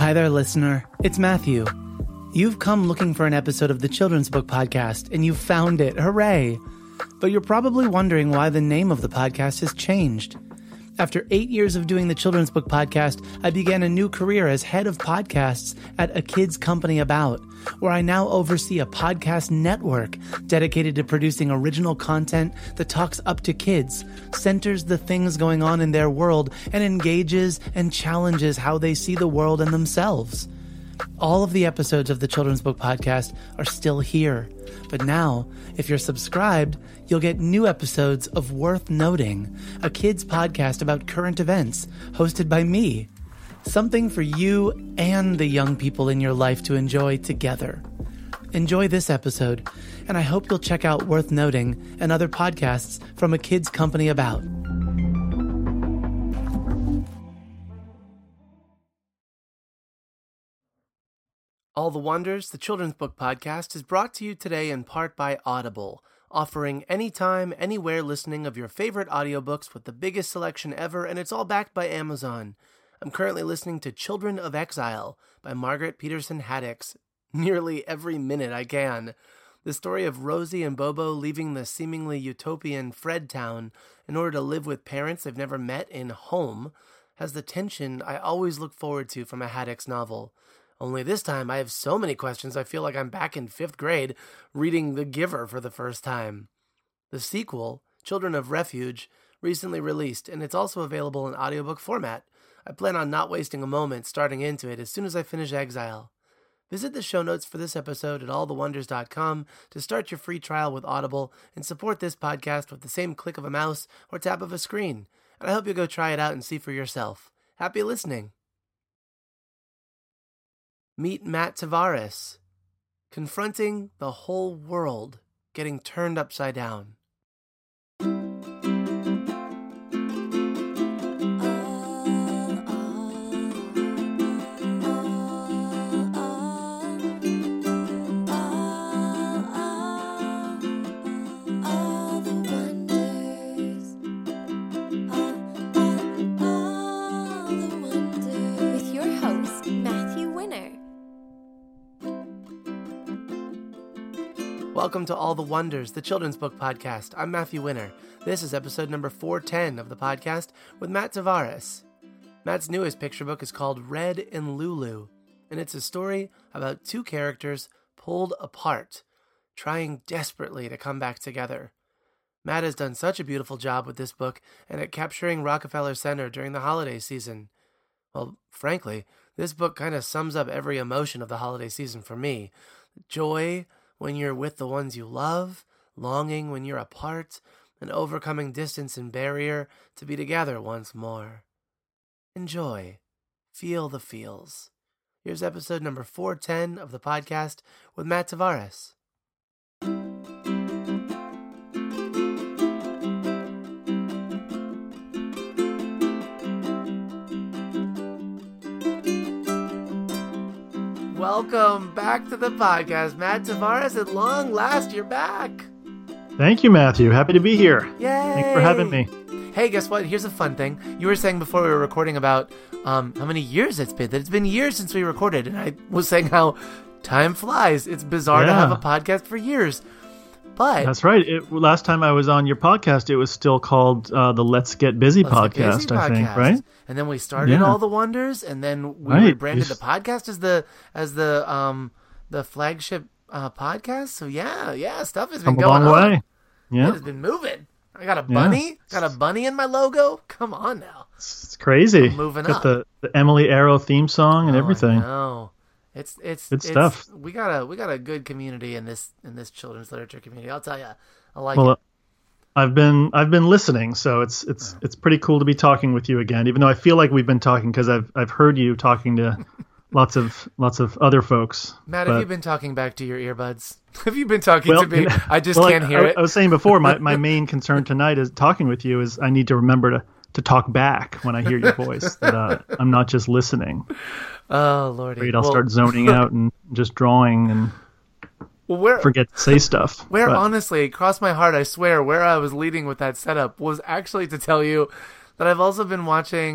Hi there, listener. It's Matthew. You've come looking for an episode of the Children's Book Podcast, and you've found it. Hooray! But you're probably wondering why the name of the podcast has changed. After 8 years of doing the Children's Book Podcast, I began a new career as head of podcasts at A Kids Company About, where I now oversee a podcast network dedicated to producing original content that talks up to kids, centers the things going on in their world, and engages and challenges how they see the world and themselves. All of the episodes of the Children's Book Podcast are still here. But now, if you're subscribed, you'll get new episodes of Worth Noting, a kids podcast about current events, hosted by me. Something for you and the young people in your life to enjoy together. Enjoy this episode, and I hope you'll check out Worth Noting and other podcasts from A Kids Company About. All the Wonders, the Children's Book Podcast, is brought to you today in part by Audible, offering anytime, anywhere listening of your favorite audiobooks with the biggest selection ever, and it's all backed by Amazon. I'm currently listening to Children of Exile by Margaret Peterson Haddix nearly every minute I can. The story of Rosie and Bobo leaving the seemingly utopian Fredtown in order to live with parents they've never met in home has the tension I always look forward to from a Haddix novel. Only this time, I have so many questions I feel like I'm back in 5th grade reading The Giver for the first time. The sequel, Children of Refuge, recently released, and it's also available in audiobook format. I plan on not wasting a moment starting into it as soon as I finish Exile. Visit the show notes for this episode at allthewonders.com to start your free trial with Audible and support this podcast with the same click of a mouse or tap of a screen. And I hope you'll go try it out and see for yourself. Happy listening! Meet Matt Tavares, confronting the whole world getting turned upside down. Welcome to All the Wonders, the Children's Book Podcast. I'm Matthew Winner. This is episode number 410 of the podcast with Matt Tavares. Matt's newest picture book is called Red and Lulu, and it's a story about two characters pulled apart, trying desperately to come back together. Matt has done such a beautiful job with this book and at capturing Rockefeller Center during the holiday season. Well, frankly, this book kind of sums up every emotion of the holiday season for me. Joy when you're with the ones you love, longing when you're apart, and overcoming distance and barrier to be together once more. Enjoy. Feel the feels. Here's episode number 410 of the podcast with Matt Tavares. Welcome back to the podcast, Matt Tavares. At long last, you're back. Thank you, Matthew. Happy to be here. Yay! Thanks for having me. Hey, guess what? Here's a fun thing. You were saying before we were recording about how many years it's been. That it's been years since we recorded, and I was saying how time flies. It's bizarre to have a podcast for years. But that's right. Last time I was on your podcast, it was still called the Let's Get Busy podcast, I think, right? And then we started All the Wonders, and then we rebranded the podcast as the flagship podcast. So yeah, stuff has been going on. Way. Yeah, it has been moving. I got a bunny. Got a bunny in my logo. Come on now. It's crazy. I'm moving got up. The Emily Arrow theme song and everything. No, it's good stuff. We got a good community in this children's literature community. I'll tell you, I like it. I've been listening, so it's pretty cool to be talking with you again. Even though I feel like we've been talking because I've heard you talking to lots of other folks. Matt, have you been talking back to your earbuds? Have you been talking to me? I just can't hear it. I was saying before, my main concern tonight is talking with you is I need to remember to talk back when I hear your voice. That I'm not just listening. Oh Lordy! I'll start zoning out and just drawing and. Forget to say stuff. Honestly, cross my heart, I swear, where I was leading with that setup was actually to tell you that I've also been watching,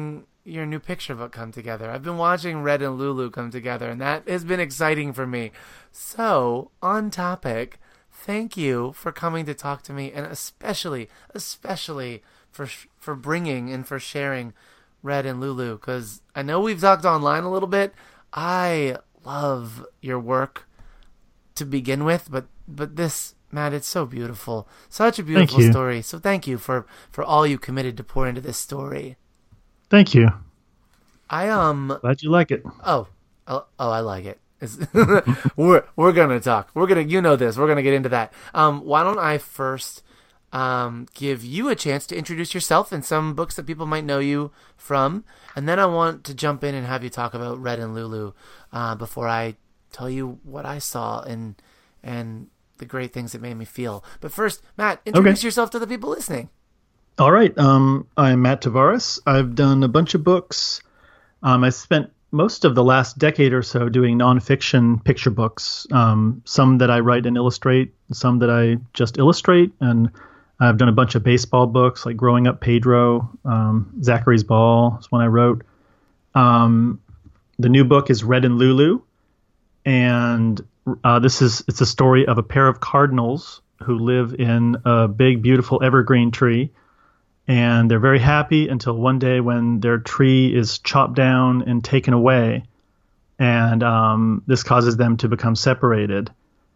your new picture book come together. I've been watching Red and Lulu come together, and that has been exciting for me. So, on topic, thank you for coming to talk to me, and especially for bringing and for sharing Red and Lulu, because I know we've talked online a little bit. I love your work to begin with, but this, Matt, it's so beautiful. Such a beautiful story. So thank you for all you committed to pour into this story. Thank you. Glad you like it. Oh, I like it. We're gonna talk. We're gonna get into that. Why don't I first give you a chance to introduce yourself and some books that people might know you from, and then I want to jump in and have you talk about Red and Lulu before I tell you what I saw and the great things it made me feel. But first, Matt, introduce yourself to the people listening. All right. I'm Matt Tavares. I've done a bunch of books. I spent most of the last decade or so doing nonfiction picture books, some that I write and illustrate, some that I just illustrate. And I've done a bunch of baseball books like Growing Up Pedro, Zachary's Ball is one I wrote. The new book is Red and Lulu. And it's a story of a pair of cardinals who live in a big, beautiful evergreen tree. And they're very happy until one day when their tree is chopped down and taken away. And this causes them to become separated.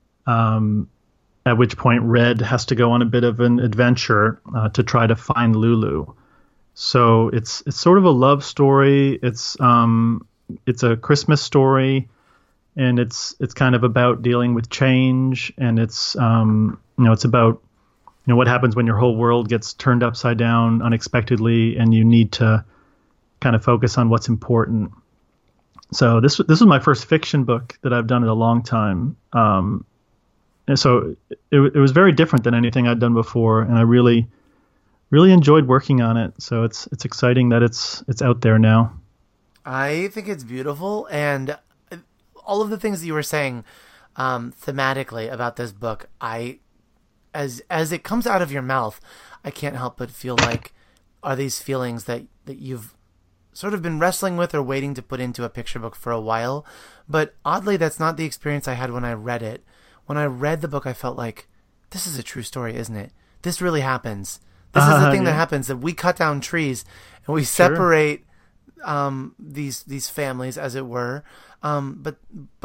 At which point Red has to go on a bit of an adventure to try to find Lulu. So it's sort of a love story. It's a Christmas story. And it's kind of about dealing with change, and it's about what happens when your whole world gets turned upside down unexpectedly, and you need to kind of focus on what's important. So this was my first fiction book that I've done in a long time, and so it was very different than anything I'd done before, and I really enjoyed working on it. So it's exciting that it's out there now. I think it's beautiful, and all of the things that you were saying thematically about this book, as it comes out of your mouth, I can't help but feel like are these feelings that you've sort of been wrestling with or waiting to put into a picture book for a while. But oddly, that's not the experience I had when I read it. When I read the book, I felt like, this is a true story, isn't it? This really happens. This is the thing that happens, that we cut down trees and we separate these families, as it were. But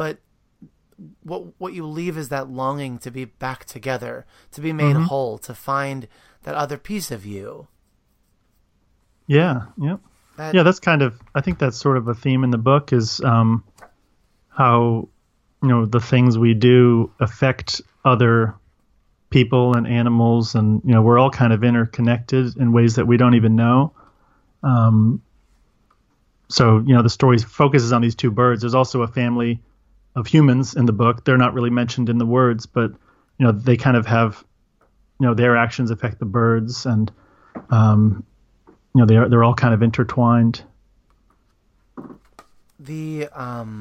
what you leave is that longing to be back together, to be made whole, to find that other piece of you. Yeah. Yep. That's kind of, I think that's sort of a theme in the book is how the things we do affect other people and animals, and we're all kind of interconnected in ways that we don't even know. So, the story focuses on these two birds. There's also a family of humans in the book. They're not really mentioned in the words, but, they kind of have, their actions affect the birds, and, they're all kind of intertwined. The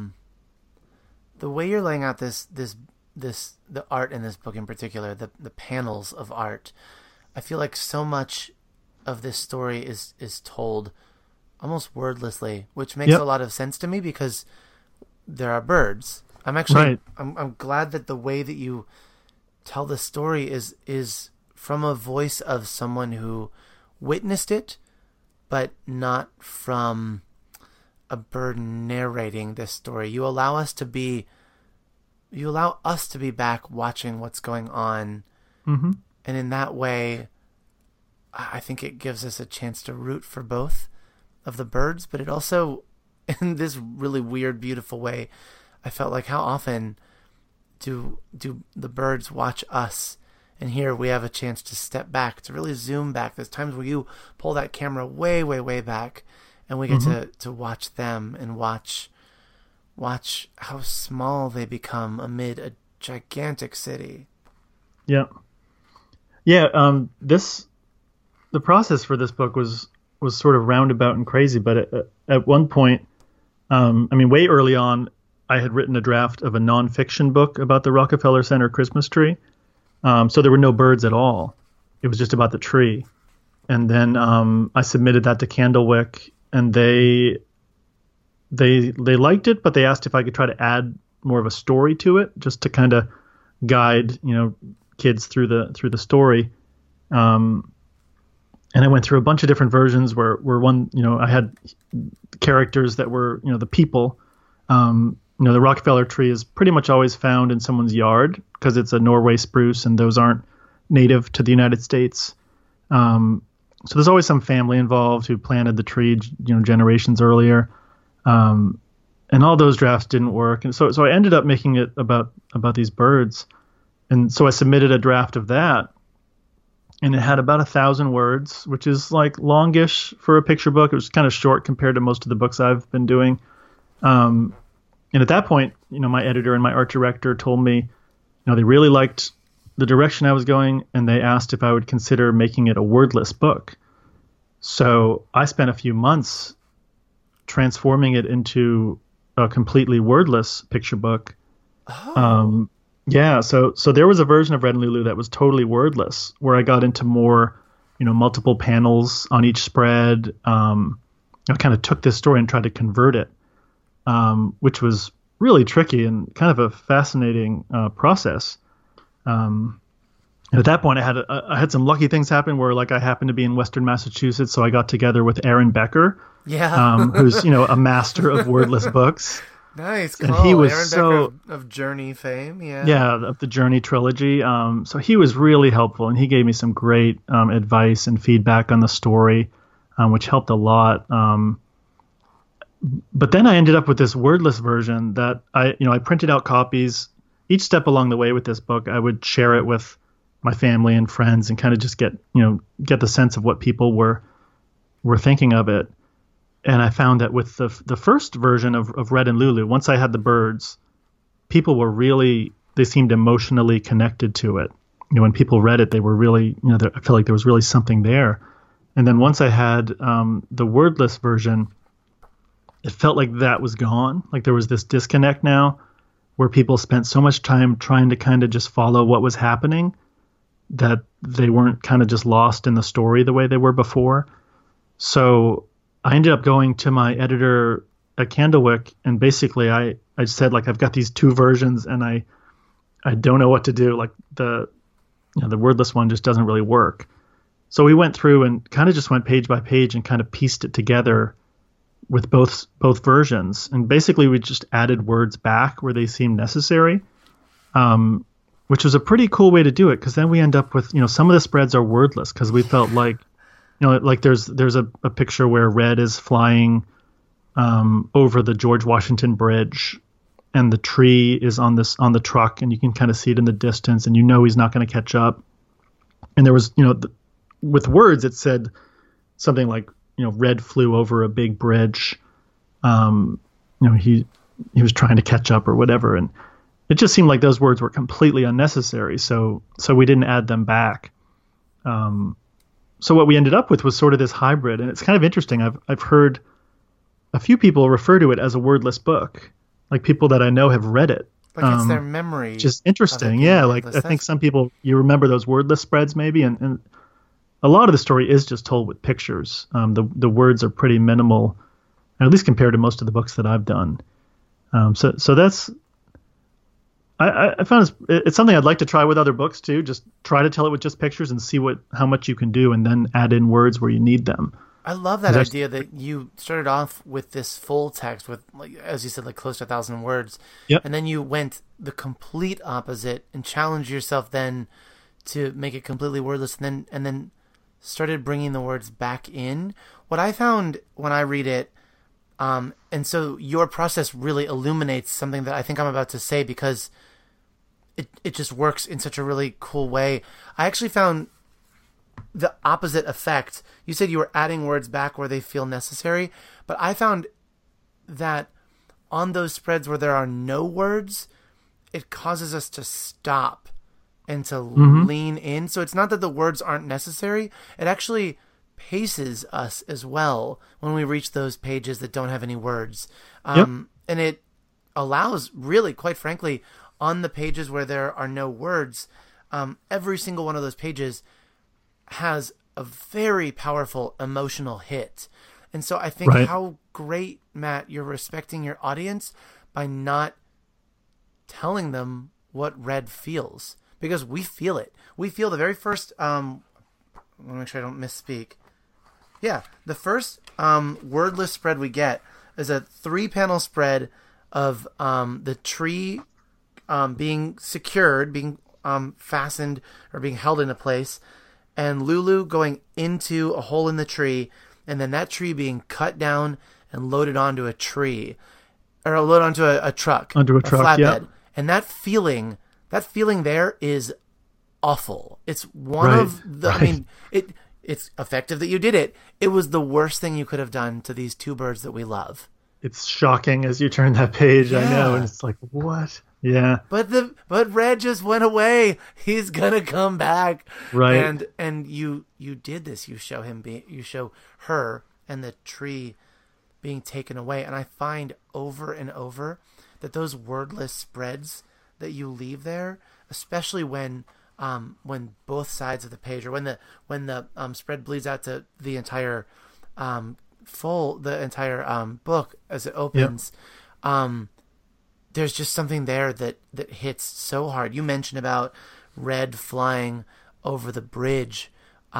way you're laying out the art in this book in particular, the panels of art, I feel like so much of this story is told almost wordlessly, which makes a lot of sense to me because there are birds. I'm glad that the way that you tell the story is from a voice of someone who witnessed it, but not from a bird narrating this story. You allow us to be back watching what's going on. Mm-hmm. And in that way, I think it gives us a chance to root for both of the birds, but it also, in this really weird, beautiful way, I felt like how often do the birds watch us? And here we have a chance to step back, to really zoom back. There's times where you pull that camera way, way, way back, and we get to watch them and watch how small they become amid a gigantic city. Yeah. The process for this book was sort of roundabout and crazy, but at one point, way early on, I had written a draft of a nonfiction book about the Rockefeller Center Christmas tree. So there were no birds at all. It was just about the tree. And then I submitted that to Candlewick, and they liked it, but they asked if I could try to add more of a story to it, just to kind of guide kids through the story. And I went through a bunch of different versions where one, I had characters that were, the people. The Rockefeller tree is pretty much always found in someone's yard because it's a Norway spruce, and those aren't native to the United States. So there's always some family involved who planted the tree, generations earlier. And all those drafts didn't work. And so I ended up making it about these birds. And so I submitted a draft of that, and it had about 1,000 words, which is like longish for a picture book. It was kind of short compared to most of the books I've been doing. And at that point, my editor and my art director told me, they really liked the direction I was going, and they asked if I would consider making it a wordless book. So I spent a few months transforming it into a completely wordless picture book. Oh. Yeah, so there was a version of Red and Lulu that was totally wordless, where I got into more, multiple panels on each spread. I kind of took this story and tried to convert it, which was really tricky and kind of a fascinating process. And at that point, I had some lucky things happen where, like, I happened to be in Western Massachusetts, so I got together with Aaron Becker, who's a master of wordless books. Nice, cool. And he was Aaron Becker of Journey fame, of the Journey trilogy. So he was really helpful, and he gave me some great advice and feedback on the story, which helped a lot. But then I ended up with this wordless version that I printed out copies. Each step along the way with this book, I would share it with my family and friends and kind of just get the sense of what people were thinking of it. And I found that with the first version of Red and Lulu, once I had the birds, people were they seemed emotionally connected to it. When people read it, they were really, I felt like there was really something there. And then once I had the wordless version, it felt like that was gone. Like there was this disconnect now where people spent so much time trying to kind of just follow what was happening that they weren't kind of just lost in the story the way they were before. So I ended up going to my editor at Candlewick, and basically I said, like, I've got these two versions and I don't know what to do. Like the wordless one just doesn't really work. So we went through and kind of just went page by page and kind of pieced it together with both versions. And basically we just added words back where they seemed necessary, which was a pretty cool way to do it. Cause then we end up with, some of the spreads are wordless because we felt like, like there's a picture where Red is flying over the George Washington Bridge, and the tree is on the truck, and you can kind of see it in the distance, and he's not going to catch up. And there was, with words it said something like, Red flew over a big bridge. He was trying to catch up or whatever, and it just seemed like those words were completely unnecessary. So we didn't add them back. So what we ended up with was sort of this hybrid, and it's kind of interesting. I've heard a few people refer to it as a wordless book, like people that I know have read it. Like it's their memory. Just interesting, yeah. Like I think some people, you remember those wordless spreads maybe, and a lot of the story is just told with pictures. The words are pretty minimal, at least compared to most of the books that I've done. So that's. I found it's something I'd like to try with other books too. Just try to tell it with just pictures and see how much you can do, and then add in words where you need them. I love that idea that you started off with this full text with, like, as you said, like close to 1,000 words. Yep. And then you went the complete opposite and challenged yourself then to make it completely wordless, and then started bringing the words back in. What I found when I read it, and so your process really illuminates something that I think I'm about to say, because it just works in such a really cool way. I actually found the opposite effect. You said you were adding words back where they feel necessary, but I found that on those spreads where there are no words, it causes us to stop and to lean in. So it's not that the words aren't necessary. It actually paces us as well when we reach those pages that don't have any words. And it allows, really, quite frankly, on the pages where there are no words, every single one of those pages has a very powerful emotional hit. And so I think Right. how great, Matt, you're respecting your audience by not telling them what Red feels, because we feel it. We feel the very first, I want to make sure I don't misspeak. Yeah, the first wordless spread we get is a 3-panel spread of the tree being secured, being fastened or being held into place, and Lulu going into a hole in the tree, and then that tree being cut down and loaded onto a tree, or loaded onto a truck, Onto a truck, flatbed. yeah. And that feeling there is awful. It's one Right, of the. I right. mean, it's effective that you did it. It was the worst thing you could have done to these two birds that we love. It's shocking as you turn that page. I know, Yeah. and it's like, what? Yeah, But Red just went away. He's gonna come back. Right. And you did this. You show her and the tree being taken away. And I find over and over that those wordless spreads that you leave there, especially when both sides of the page, or when the spread bleeds out to the entire book as it opens. There's just something there that hits so hard. You mentioned about Red flying over the bridge.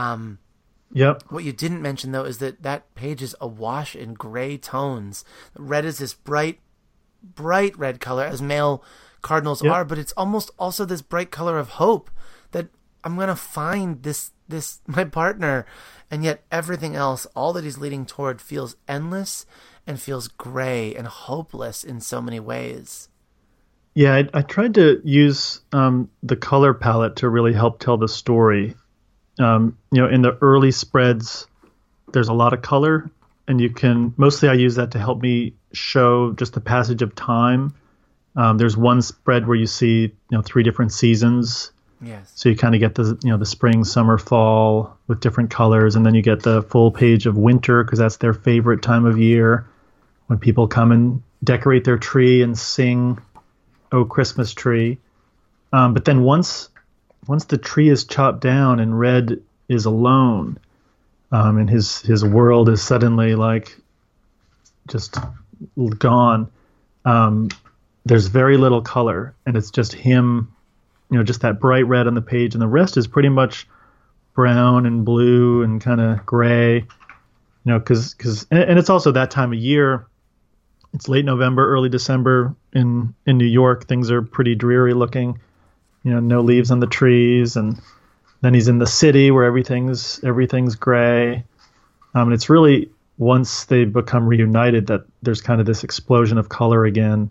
Yep. What you didn't mention, though, is that page is awash in gray tones. Red is this bright red color, as male cardinals Yep. are, but it's almost also this bright color of hope that I'm going to find this my partner. And yet everything else, all that he's leading toward, feels endless and feels gray and hopeless in so many ways. Yeah, I tried to use the color palette to really help tell the story. In the early spreads, there's a lot of color, and mostly I use that to help me show just the passage of time. There's one spread where you see 3 different seasons. Yes. So you kind of get the spring, summer, fall with different colors, and then you get the full page of winter, because that's their favorite time of year, when people come and decorate their tree and sing "Oh Christmas Tree." But then once the tree is chopped down and Red is alone, and his world is suddenly like just gone, there's very little color, and it's just him, just that bright red on the page, and the rest is pretty much brown and blue and kind of gray, because it's also that time of year. It's late November, early December in New York. Things are pretty dreary looking, no leaves on the trees, and then he's in the city where everything's gray. And it's really once they become reunited that there's kind of this explosion of color again,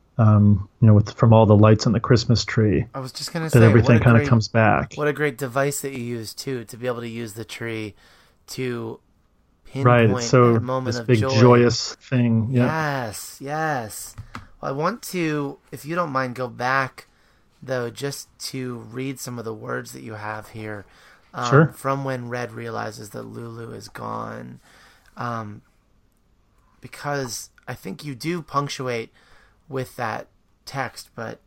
from all the lights on the Christmas tree. I was just going to say that everything kind of comes back. What a great device that you use too, to be able to use the tree to pinpoint Right, it's so that moment this of big joy. joyous thing. Yeah. Yes. Well, I want to, if you don't mind, go back though, just to read some of the words that you have here. Sure. From when Red realizes that Lulu is gone. Because I think you do punctuate with that text, but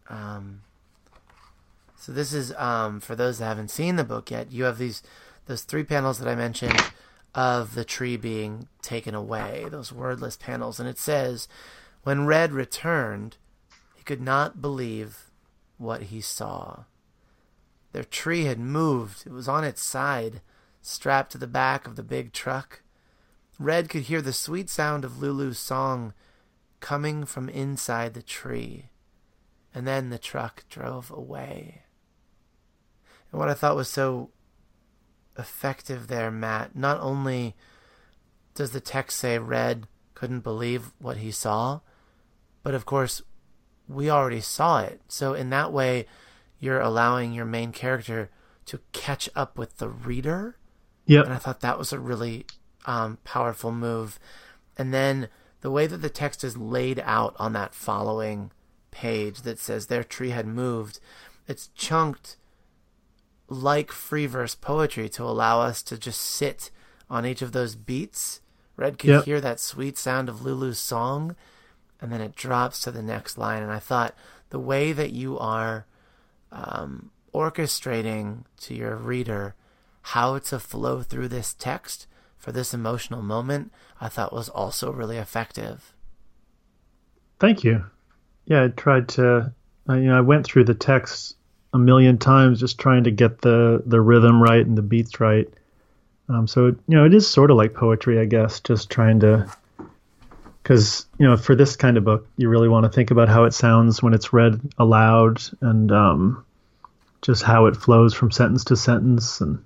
so this is for those that haven't seen the book yet. You have those 3 panels that I mentioned of the tree being taken away, those wordless panels, and it says, when Red returned, he could not believe what he saw. Their tree had moved. It was on its side, strapped to the back of the big truck. Red could hear the sweet sound of Lulu's song coming from inside the tree. And then the truck drove away. And what I thought was so effective there, Matt, not only does the text say Red couldn't believe what he saw, but of course we already saw it. So in that way, you're allowing your main character to catch up with the reader. Yep. And I thought that was a really powerful move. And then the way that the text is laid out on that following page that says their tree had moved, it's chunked like free verse poetry to allow us to just sit on each of those beats. Red could hear that sweet sound of Lulu's song, and then it drops to the next line. And I thought the way that you are orchestrating to your reader how to flow through this text for this emotional moment, I thought was also really effective. Thank you. Yeah, I tried to, I went through the text a million times just trying to get the rhythm right and the beats right. So, it is sort of like poetry, I guess, just trying to, because, for this kind of book, you really want to think about how it sounds when it's read aloud and just how it flows from sentence to sentence. And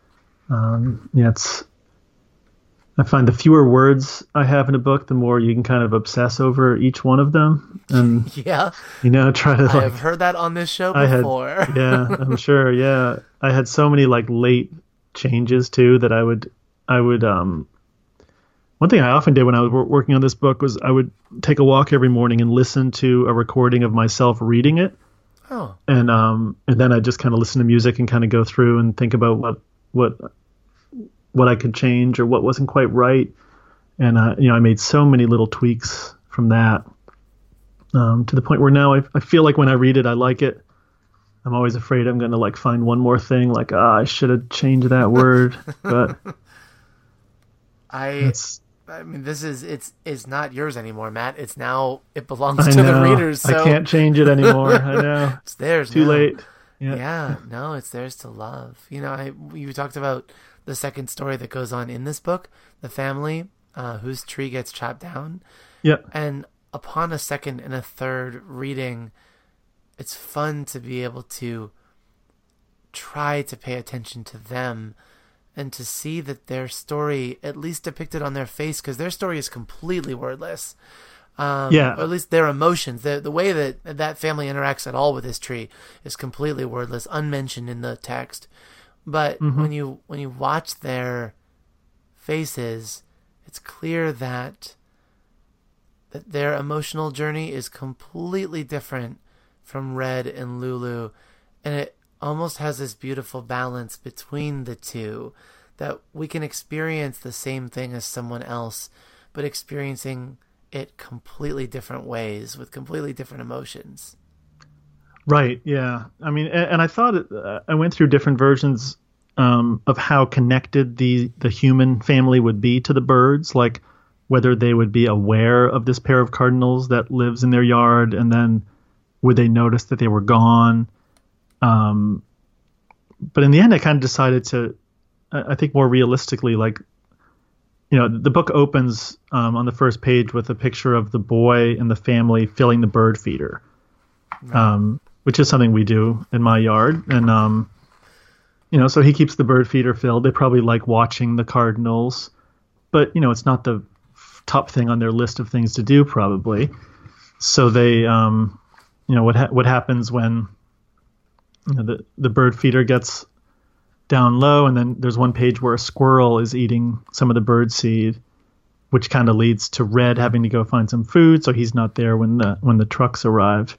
I find the fewer words I have in a book, the more you can kind of obsess over each one of them. And, yeah, try to I have heard that on this show before. Yeah, I'm sure. Yeah. I had so many late changes too that I would one thing I often did when I was working on this book was I would take a walk every morning and listen to a recording of myself reading it. Oh. And then I just kind of listen to music and kind of go through and think about what I could change or what wasn't quite right. And I made so many little tweaks from that to the point where now I feel like when I read it, I like it. I'm always afraid I'm going to find one more thing I should have changed that word, but I mean, it's not yours anymore, Matt. It belongs to the readers. So I can't change it anymore. I know. It's theirs. Too late. Yeah. No, it's theirs to love. You talked about the second story that goes on in this book, the family whose tree gets chopped down. Yep. And upon a second and a third reading, it's fun to be able to try to pay attention to them and to see that their story, at least depicted on their face, because their story is completely wordless. Or at least their emotions, the way that family interacts at all with this tree is completely wordless, unmentioned in the text. But when you watch their faces, it's clear that their emotional journey is completely different from Red and Lulu, and it almost has this beautiful balance between the two, that we can experience the same thing as someone else, but experiencing it completely different ways with completely different emotions. Right. Yeah. I mean, and I thought I went through different versions of how connected the human family would be to the birds, like whether they would be aware of this pair of cardinals that lives in their yard, and then would they notice that they were gone? But in the end, I kind of decided to, I think more realistically, the book opens on the first page with a picture of the boy and the family filling the bird feeder, which is something we do in my yard. And, so he keeps the bird feeder filled. They probably like watching the cardinals, but, it's not the top thing on their list of things to do, probably. So they, what happens when the bird feeder gets down low, and then there's one page where a squirrel is eating some of the bird seed, which kind of leads to Red having to go find some food, so he's not there when the trucks arrive.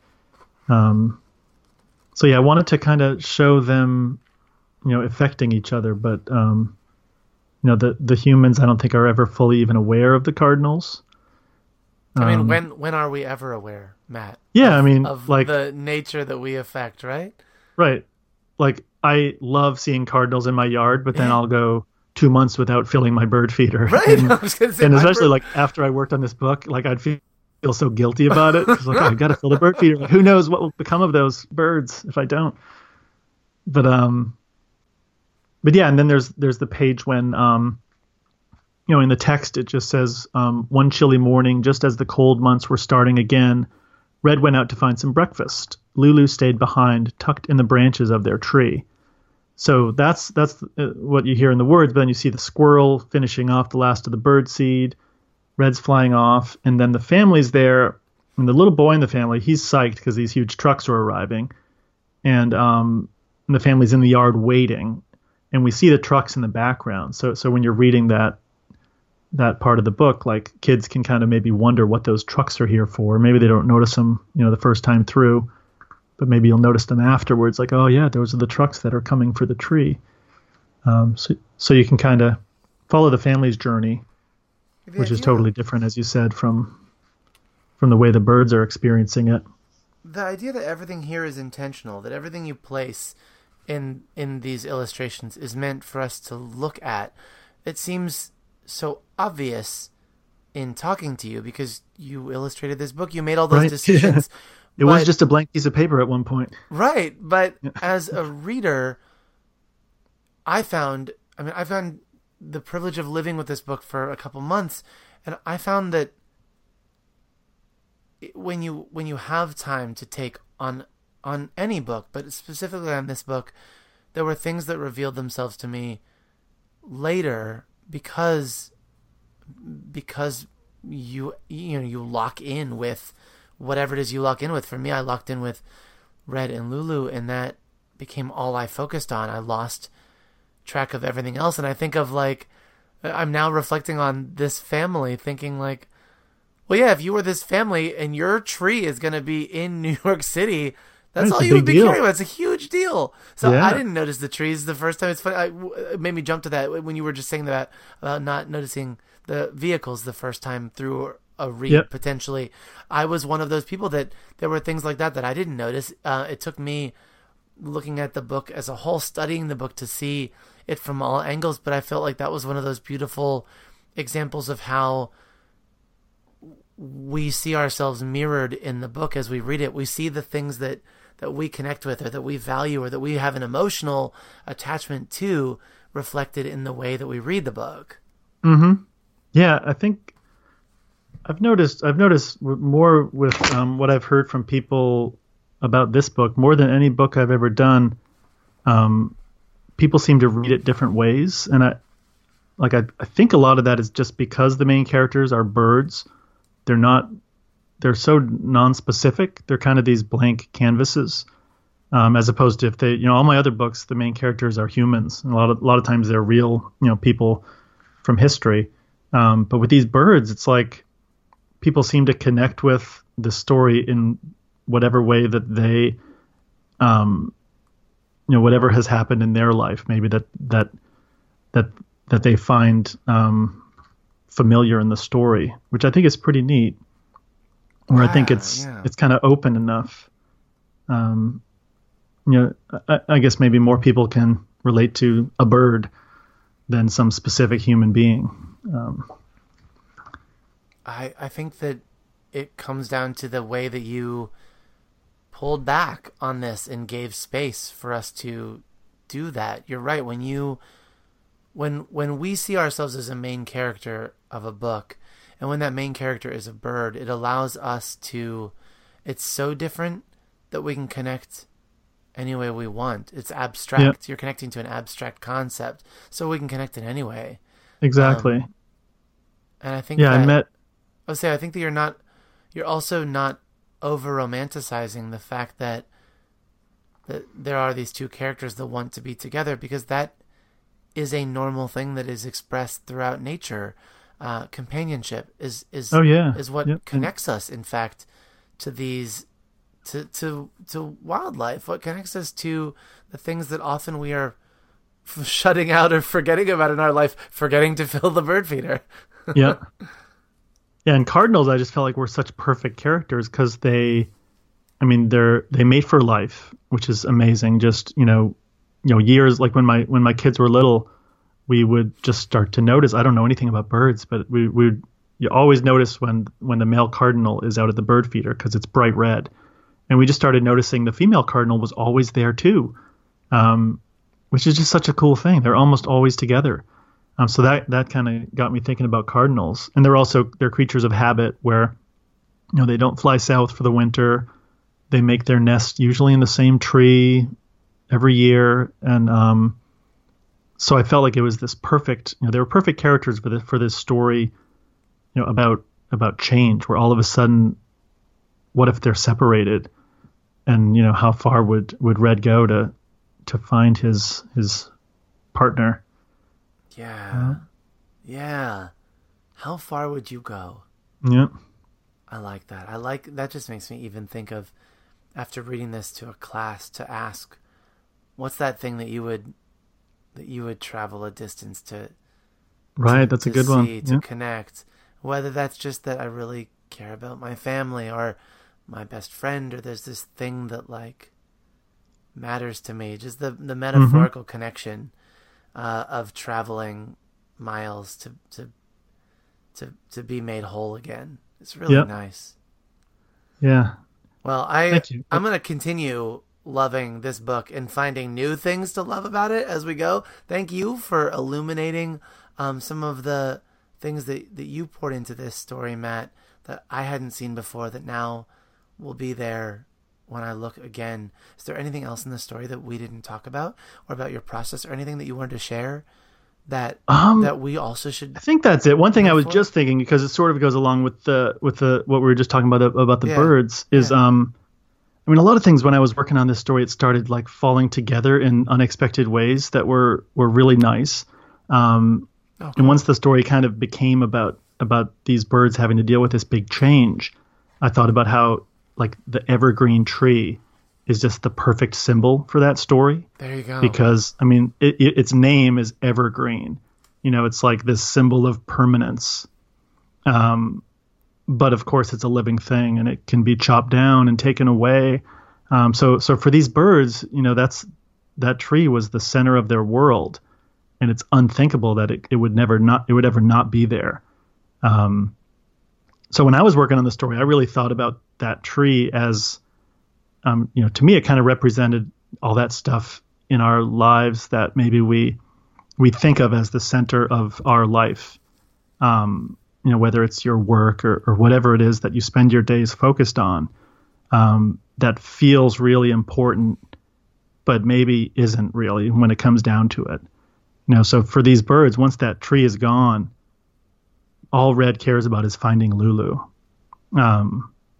So I wanted to kind of show them, affecting each other, but the humans I don't think are ever fully even aware of the cardinals. I mean, when are we ever aware, Matt? Yeah, of the nature that we affect, right? Right. I love seeing cardinals in my yard, but then I'll go 2 months without filling my bird feeder. Right. And, especially after I worked on this book, I'd feel so guilty about it. It's I've got to fill the bird feeder. Who knows what will become of those birds if I don't? But yeah, and then there's the page when in the text it just says, one chilly morning, just as the cold months were starting again, Red went out to find some breakfast. Lulu stayed behind, tucked in the branches of their tree. So that's what you hear in the words, but then you see the squirrel finishing off the last of the bird seed, Red's flying off, and then the family's there, and the little boy in the family, he's psyched because these huge trucks are arriving, and the family's in the yard waiting, and we see the trucks in the background. So when you're reading that part of the book, kids can kind of maybe wonder what those trucks are here for. Maybe they don't notice them, the first time through, but maybe you'll notice them afterwards. Oh yeah, those are the trucks that are coming for the tree. So you can kind of follow the family's journey, which is totally different, as you said, from the way the birds are experiencing it. The idea that everything here is intentional, that everything you place in these illustrations is meant for us to look at. It seems so obvious in talking to you because you illustrated this book. You made all those decisions. It was just a blank piece of paper at one point. Right. But as a reader, I've found the privilege of living with this book for a couple months, and I found that when you have time to take on any book, but specifically on this book, there were things that revealed themselves to me later because you lock in with whatever it is you lock in with. For me, I locked in with Red and Lulu, and that became all I focused on. I lost track of everything else, and I think of I'm now reflecting on this family, thinking like, well, yeah, if you were this family and your tree is going to be in New York City, that's all you would be caring about. It's a huge deal. So I didn't notice the trees the first time. It's funny. It made me jump to that when you were just saying that about not noticing the vehicles the first time through a read, potentially. I was one of those people that there were things like that I didn't notice. It took me looking at the book as a whole, studying the book to see it from all angles, but I felt like that was one of those beautiful examples of how we see ourselves mirrored in the book as we read it. We see the things that we connect with or that we value or that we have an emotional attachment to reflected in the way that we read the book. Mm-hmm. Yeah, I think I've noticed more with what I've heard from people about this book, more than any book I've ever done. People seem to read it different ways, and I think a lot of that is just because the main characters are birds. They're so non-specific. They're kind of these blank canvases, as opposed to if they, all my other books, the main characters are humans. And a lot of times they're real, people from history. But with these birds, it's like people seem to connect with the story in whatever way that they, whatever has happened in their life, maybe that they find familiar in the story, which I think is pretty neat. Where I think it's kind of open enough. I guess maybe more people can relate to a bird than some specific human being. I think that it comes down to the way that you pulled back on this and gave space for us to do that. You're right. When we see ourselves as a main character of a book, and when that main character is a bird, it allows us to, it's so different that we can connect any way we want. It's abstract. Yep. You're connecting to an abstract concept, so we can connect in any way. Exactly. And I think I think that you're also not over-romanticizing the fact that there are these two characters that want to be together, because that is a normal thing that is expressed throughout nature. Companionship is what connects us, in fact, to these to wildlife. What connects us to the things that often we are shutting out or forgetting about in our life, forgetting to fill the bird feeder. Yeah. And cardinals, I just felt like were such perfect characters because they mate for life, which is amazing. Just years, like when my kids were little, we would just start to notice. I don't know anything about birds, but you always notice when the male cardinal is out at the bird feeder because it's bright red, and we just started noticing the female cardinal was always there too, which is just such a cool thing. They're almost always together. So that kind of got me thinking about cardinals, and they're creatures of habit where they don't fly south for the winter. They make their nest usually in the same tree every year, and so I felt like it was this perfect. They were perfect characters for this story, about change. Where all of a sudden, what if they're separated, and how far would Red go to find his partner? Yeah. How far would you go? Yeah. I like that. That just makes me even think of, after reading this to a class, to ask, what's that thing that you would travel a distance to? Right, that's a good one. To connect. Whether that's just that I really care about my family or my best friend, or there's this thing that matters to me. Just the metaphorical connection of traveling Miles to be made whole again. It's really nice. Yeah. Well, I'm going to continue loving this book and finding new things to love about it as we go. Thank you for illuminating some of the things that you poured into this story, Matt, that I hadn't seen before, that now will be there when I look again. Is there anything else in the story that we didn't talk about, or about your process, or anything that you wanted to share that we also should? I think that's it. One thing I was just thinking, because it sort of goes along with the what we were just talking about the birds, is I mean, a lot of things when I was working on this story, it started like falling together in unexpected ways that were really nice. And once the story kind of became about these birds having to deal with this big change, I thought about how like the evergreen tree is just the perfect symbol for that story. There you go. Because, I mean, its name is evergreen. You know, it's like this symbol of permanence. But of course, it's a living thing, and it can be chopped down and taken away. So for these birds, you know, that tree was the center of their world, and it's unthinkable that it would ever not be there. So when I was working on the story, I really thought about that tree as, you know, to me, it kind of represented all that stuff in our lives that maybe we think of as the center of our life. You know, whether it's your work or whatever it is that you spend your days focused on, that feels really important, but maybe isn't really when it comes down to it. You know, so for these birds, once that tree is gone, all Red cares about is finding Lulu. And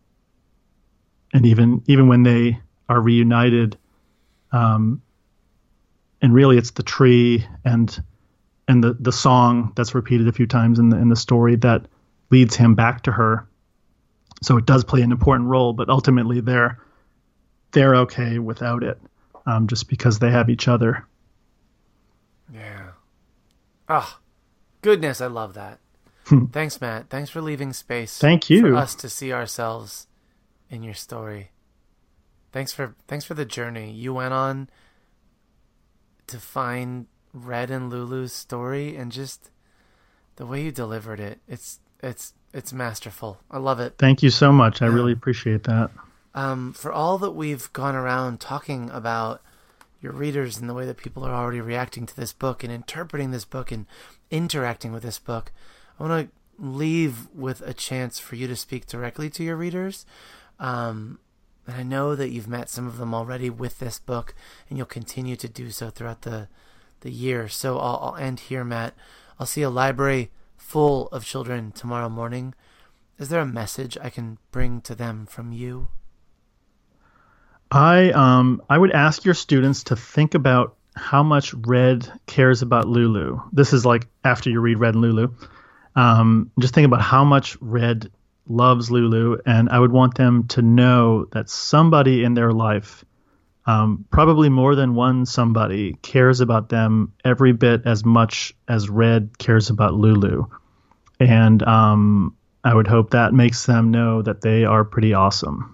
even when they are reunited, and really it's the tree and the song that's repeated a few times in the story that leads him back to her. So it does play an important role, but ultimately they're okay without it, just because they have each other. Yeah. Oh, goodness, I love that. Thanks, Matt. Thanks for leaving space. Thank you. For us to see ourselves in your story. Thanks for the journey you went on to find Red and Lulu's story, and just the way you delivered it. It's masterful. I love it. Thank you so much. I really appreciate that. For all that we've gone around talking about your readers and the way that people are already reacting to this book and interpreting this book and interacting with this book, I want to leave with a chance for you to speak directly to your readers. And I know that you've met some of them already with this book, and you'll continue to do so throughout the year. So I'll end here, Matt. I'll see a library full of children tomorrow morning. Is there a message I can bring to them from you? I would ask your students to think about how much Red cares about Lulu. This is like after you read Red and Lulu. Just think about how much Red loves Lulu, and I would want them to know that somebody in their life, probably more than one somebody, cares about them every bit as much as Red cares about Lulu. And I would hope that makes them know that they are pretty awesome.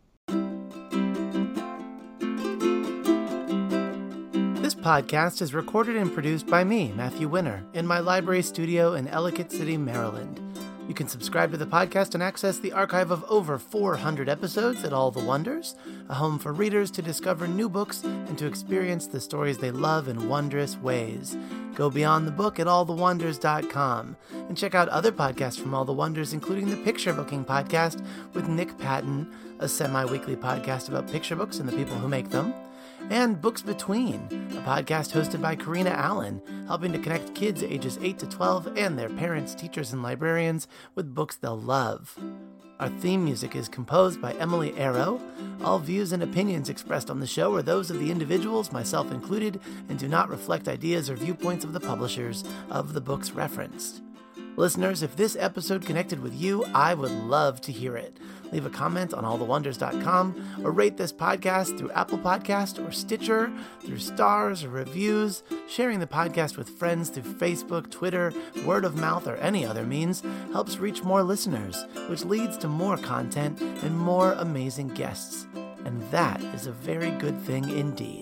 This podcast is recorded and produced by me, Matthew Winner, in my library studio in Ellicott City, Maryland. You can subscribe to the podcast and access the archive of over 400 episodes at All the Wonders, a home for readers to discover new books and to experience the stories they love in wondrous ways. Go beyond the book at allthewonders.com and check out other podcasts from All the Wonders, including the Picture Booking Podcast with Nick Patton, a semi-weekly podcast about picture books and the people who make them, and Books Between, a podcast hosted by Karina Allen, helping to connect kids ages 8 to 12 and their parents, teachers, and librarians with books they'll love. Our theme music is composed by Emily Arrow. All views and opinions expressed on the show are those of the individuals, myself included, and do not reflect ideas or viewpoints of the publishers of the books referenced. Listeners, if this episode connected with you, I would love to hear it. Leave a comment on allthewonders.com or rate this podcast through Apple Podcast or Stitcher, through stars or reviews. Sharing the podcast with friends through Facebook, Twitter, word of mouth, or any other means helps reach more listeners, which leads to more content and more amazing guests. And that is a very good thing indeed.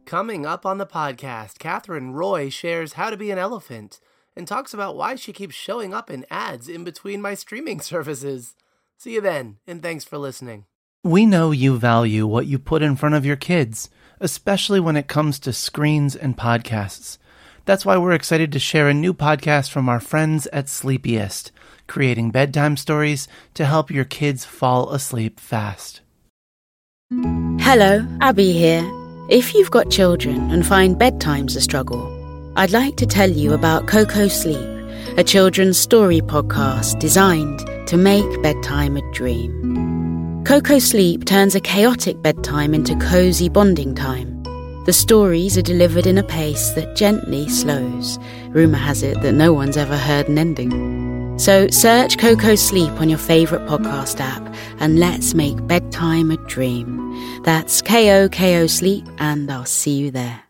Coming up on the podcast, Catherine Roy shares how to be an elephant and talks about why she keeps showing up in ads in between my streaming services. See you then, and thanks for listening. We know you value what you put in front of your kids, especially when it comes to screens and podcasts. That's why we're excited to share a new podcast from our friends at Sleepiest, creating bedtime stories to help your kids fall asleep fast. Hello, Abby here. If you've got children and find bedtime's a struggle, I'd like to tell you about Coco Sleep, a children's story podcast designed to make bedtime a dream. Coco Sleep turns a chaotic bedtime into cozy bonding time. The stories are delivered in a pace that gently slows. Rumour has it that no one's ever heard an ending. So search Coco Sleep on your favourite podcast app and let's make bedtime a dream. That's KOKO Sleep, and I'll see you there.